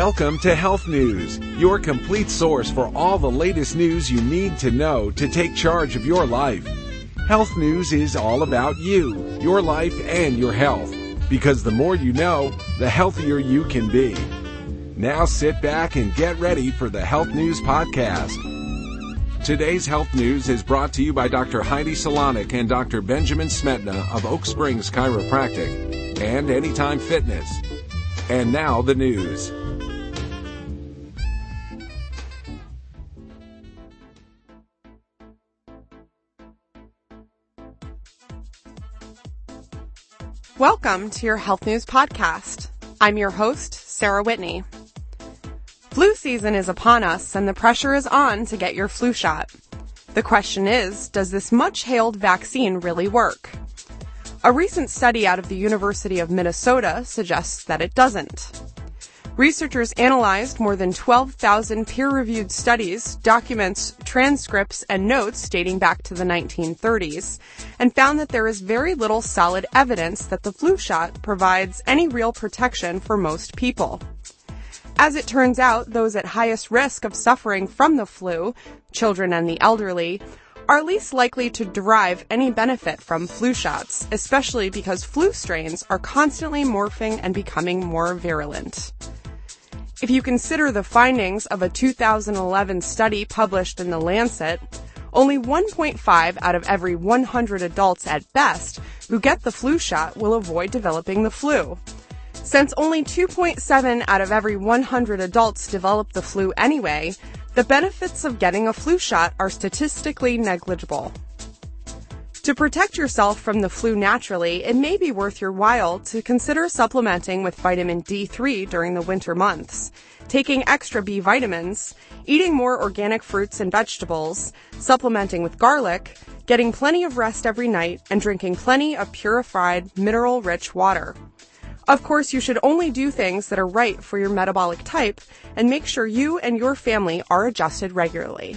Welcome to Health News, your complete source for all the latest news you need to know to take charge of your life. Health News is all about you, your life, and your health. Because the more you know, the healthier you can be. Now sit back and get ready for the Health News Podcast. Today's Health News is brought to you by Dr. Heidi Solanek and Dr. Benjamin Smetna of Oak Springs Chiropractic and Anytime Fitness. And now the news. Welcome to your Health News Podcast. I'm your host, Sarah Whitney. Flu season is upon us and the pressure is on to get your flu shot. The question is, does this much-hailed vaccine really work? A recent study out of the University of Minnesota suggests that it doesn't. Researchers analyzed more than 12,000 peer-reviewed studies, documents, transcripts, and notes dating back to the 1930s, and found that there is very little solid evidence that the flu shot provides any real protection for most people. As it turns out, those at highest risk of suffering from the flu, children and the elderly, are least likely to derive any benefit from flu shots, especially because flu strains are constantly morphing and becoming more virulent. If you consider the findings of a 2011 study published in The Lancet, only 1.5 out of every 100 adults at best who get the flu shot will avoid developing the flu. Since only 2.7 out of every 100 adults develop the flu anyway, the benefits of getting a flu shot are statistically negligible. To protect yourself from the flu naturally, it may be worth your while to consider supplementing with vitamin D3 during the winter months, taking extra B vitamins, eating more organic fruits and vegetables, supplementing with garlic, getting plenty of rest every night, and drinking plenty of purified, mineral-rich water. Of course, you should only do things that are right for your metabolic type and make sure you and your family are adjusted regularly.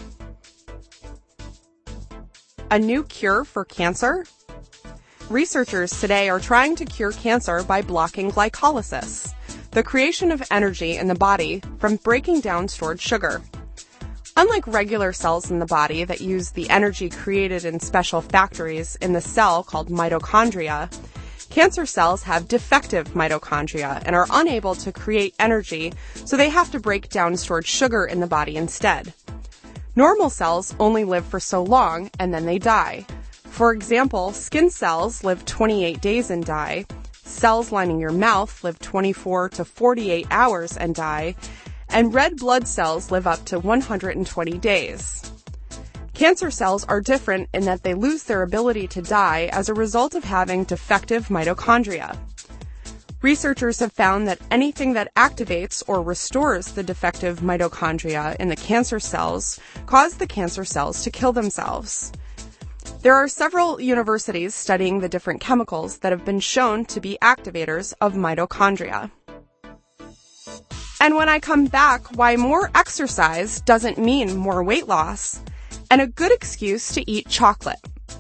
A new cure for cancer? Researchers today are trying to cure cancer by blocking glycolysis, the creation of energy in the body from breaking down stored sugar. Unlike regular cells in the body that use the energy created in special factories in the cell called mitochondria, cancer cells have defective mitochondria and are unable to create energy, so they have to break down stored sugar in the body instead. Normal cells only live for so long and then they die. For example, skin cells live 28 days and die, cells lining your mouth live 24 to 48 hours and die, and red blood cells live up to 120 days. Cancer cells are different in that they lose their ability to die as a result of having defective mitochondria. Researchers have found that anything that activates or restores the defective mitochondria in the cancer cells cause the cancer cells to kill themselves. There are several universities studying the different chemicals that have been shown to be activators of mitochondria. And when I come back, why more exercise doesn't mean more weight loss, and a good excuse to eat chocolate.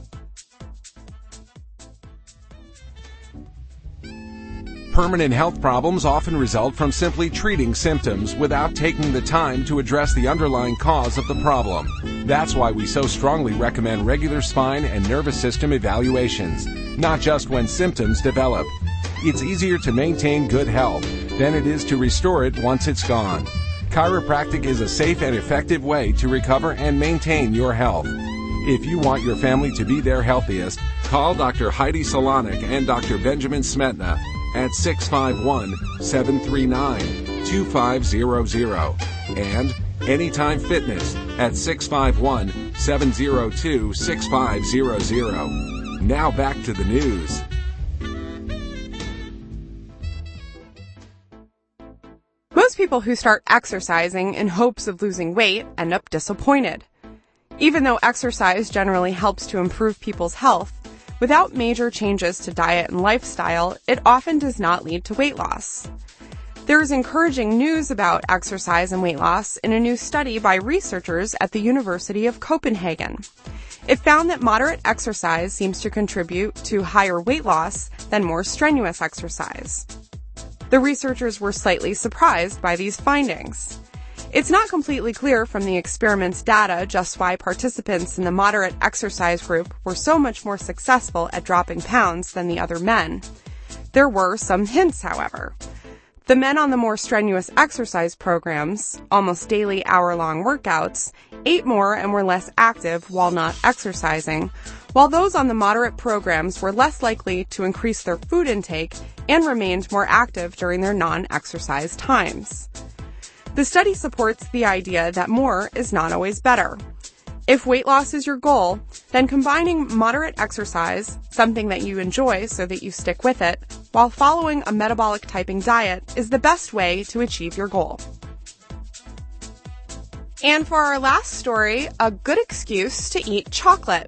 Permanent health problems often result from simply treating symptoms without taking the time to address the underlying cause of the problem. That's why we so strongly recommend regular spine and nervous system evaluations, not just when symptoms develop. It's easier to maintain good health than it is to restore it once it's gone. Chiropractic is a safe and effective way to recover and maintain your health. If you want your family to be their healthiest, call Dr. Heidi Solanek and Dr. Benjamin Smetna at 651-739-2500 and Anytime Fitness at 651-702-6500. Now back to the news. Most people who start exercising in hopes of losing weight end up disappointed. Even though exercise generally helps to improve people's health, without major changes to diet and lifestyle, it often does not lead to weight loss. There is encouraging news about exercise and weight loss in a new study by researchers at the University of Copenhagen. It found that moderate exercise seems to contribute to higher weight loss than more strenuous exercise. The researchers were slightly surprised by these findings. It's not completely clear from the experiment's data just why participants in the moderate exercise group were so much more successful at dropping pounds than the other men. There were some hints, however. The men on the more strenuous exercise programs, almost daily hour-long workouts, ate more and were less active while not exercising, while those on the moderate programs were less likely to increase their food intake and remained more active during their non-exercise times. The study supports the idea that more is not always better. If weight loss is your goal, then combining moderate exercise, something that you enjoy so that you stick with it, while following a metabolic typing diet is the best way to achieve your goal. And for our last story, a good excuse to eat chocolate.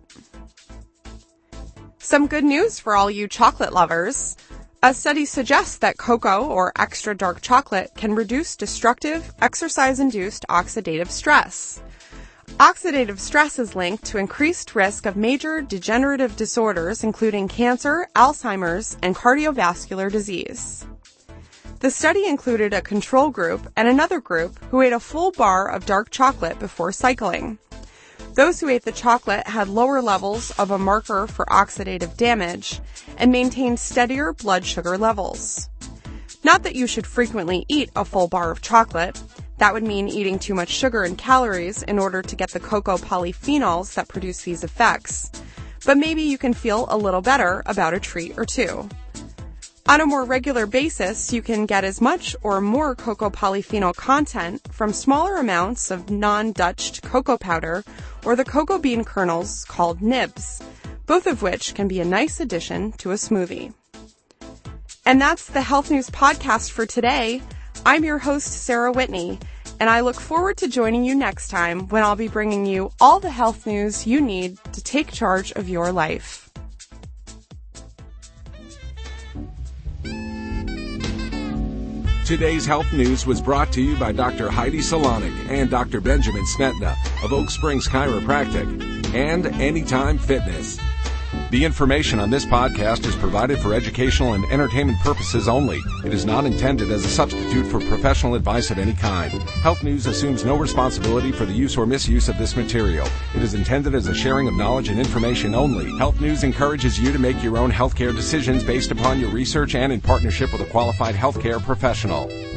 Some good news for all you chocolate lovers. A study suggests that cocoa or extra dark chocolate can reduce destructive, exercise-induced oxidative stress. Oxidative stress is linked to increased risk of major degenerative disorders including cancer, Alzheimer's, and cardiovascular disease. The study included a control group and another group who ate a full bar of dark chocolate before cycling. Those who ate the chocolate had lower levels of a marker for oxidative damage and maintained steadier blood sugar levels. Not that you should frequently eat a full bar of chocolate. That would mean eating too much sugar and calories in order to get the cocoa polyphenols that produce these effects. But maybe you can feel a little better about a treat or two. On a more regular basis, you can get as much or more cocoa polyphenol content from smaller amounts of non-Dutched cocoa powder or the cocoa bean kernels called nibs, both of which can be a nice addition to a smoothie. And that's the Health News Podcast for today. I'm your host, Sarah Whitney, and I look forward to joining you next time when I'll be bringing you all the health news you need to take charge of your life. Today's health news was brought to you by Dr. Heidi Salonik and Dr. Benjamin Smetna of Oak Springs Chiropractic and Anytime Fitness. The information on this podcast is provided for educational and entertainment purposes only. It is not intended as a substitute for professional advice of any kind. Health News assumes no responsibility for the use or misuse of this material. It is intended as a sharing of knowledge and information only. Health News encourages you to make your own healthcare decisions based upon your research and in partnership with a qualified healthcare professional.